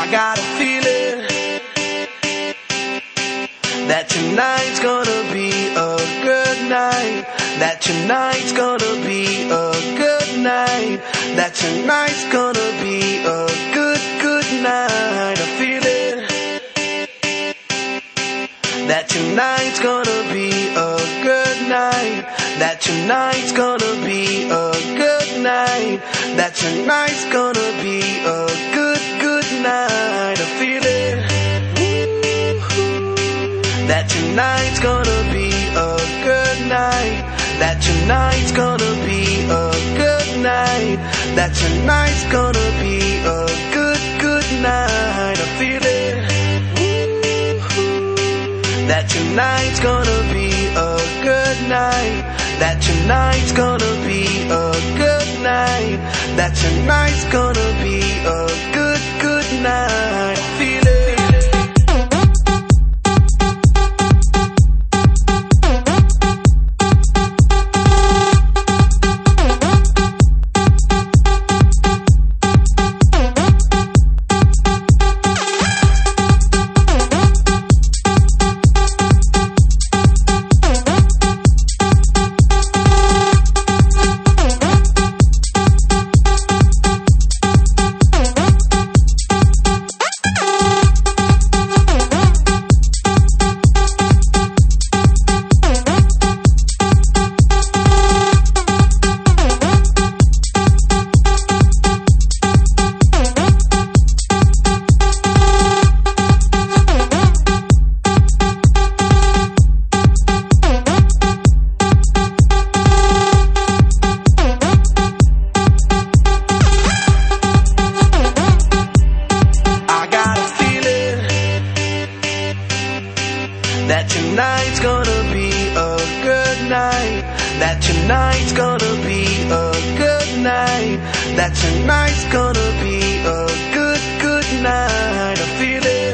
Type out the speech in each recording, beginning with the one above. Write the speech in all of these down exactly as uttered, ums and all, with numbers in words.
I got a feeling that tonight's gonna be a good night. That tonight's gonna be a good night. That tonight's gonna be a good, good night. I feel it. That tonight's gonna be a good night. That tonight's gonna be a good night. That tonight's gonna be a good, good night. I feel it. That tonight's gonna be a good night. That tonight's gonna be a good night. That tonight's gonna be a good, good night. I feel it. That tonight's gonna be a good night. That tonight's gonna be a good night. That tonight's gonna be a good, good night. I feel it. That tonight's gonna be a good night. That tonight's gonna be a good night. That tonight's gonna be a good, good night. I feel it.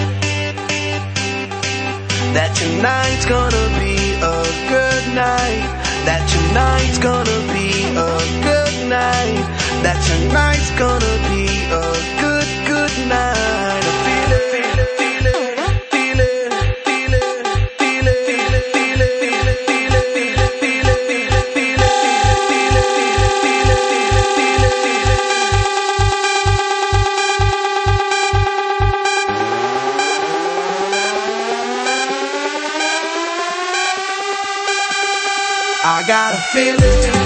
That tonight's gonna be a good night. That tonight's gonna be a good night. That tonight's gonna be a good, good night. I feel it, feel it, feel it. I got a feeling.